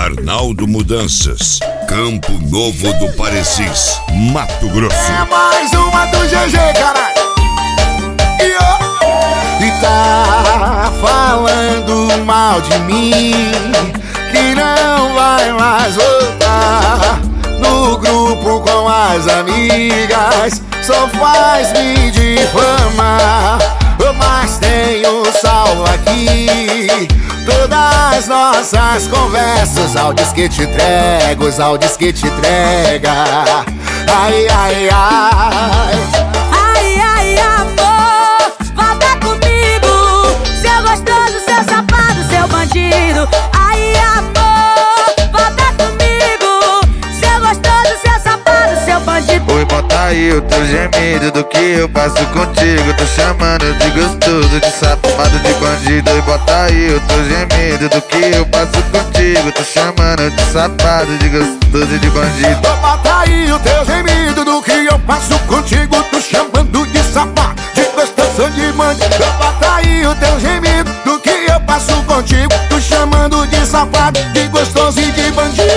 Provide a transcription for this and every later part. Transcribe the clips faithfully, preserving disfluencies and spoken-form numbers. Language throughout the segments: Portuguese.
Arnaldo Mudanças, Campo Novo do Parecis, Mato Grosso. É mais uma do G G, caralho. E, oh, e tá falando mal de mim, que não vai mais voltar no grupo com as amigas, só faz me difamar. Mas tenho salvo aqui todas as nossas conversas, áudios que te entrego, os áudios que te entrega. Ai, ai, ai. Ai, ai, amor, volta comigo, seu gostoso, seu safado, seu bandido. Ai, amor, volta comigo, seu gostoso, seu safado, seu bandido. Oi, bota aí o teu gemido do que eu passo contigo. Tô chamando de gostoso, de safado, de bandido. Oi, bota aí o teu gemido do que eu passo contigo. Tô chamando de safado, de gostoso, de bandido. Bota aí o teu gemido do que eu passo contigo. Tô chamando de safado, de gostoso, de bandido. Bota aí o teu gemido do que eu passo contigo. Tô chamando de safado, de gostoso e de bandido.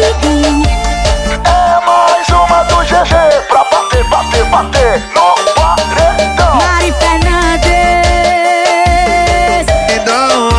É mais uma do G G pra bater, bater, bater no paredão. Mari Fernandes. Então,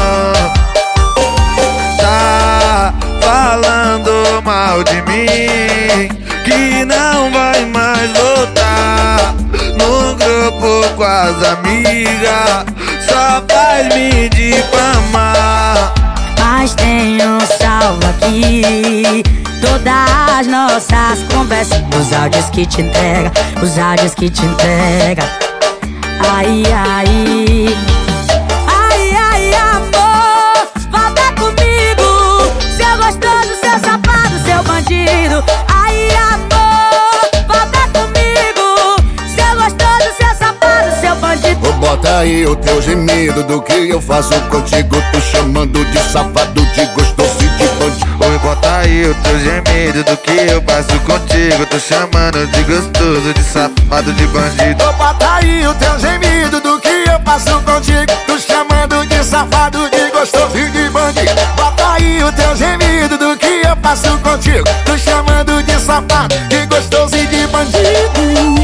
tá falando mal de mim, que não vai mais voltar no grupo com as amigas, só faz me difamar. Mas tenho salvo aqui todas as nossas conversas, os áudios que te entrega, os áudios que te entrega. Ai, ai. Ai, ai, amor, volta comigo, seu gostoso, seu safado, seu bandido. Ai, amor, volta comigo, seu gostoso, seu safado, seu bandido. Bota aí o teu gemido do que eu faço contigo. Tô chamando de safado, de gostoso e de bandido. Oi, bota aí o teu gemido do que eu passo contigo. Tô chamando de gostoso, de safado, de bandido. Bota aí o teu gemido do que eu passo contigo. Tô chamando de safado, de gostoso e de bandido. Bota aí o teu gemido do que eu passo contigo. Tô chamando de safado, de gostoso e de bandido.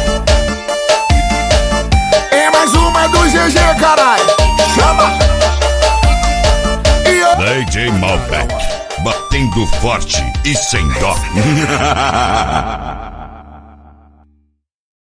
É mais uma do G G, caralho. Chama! E eu... D J Malbec, batendo forte e sem dó.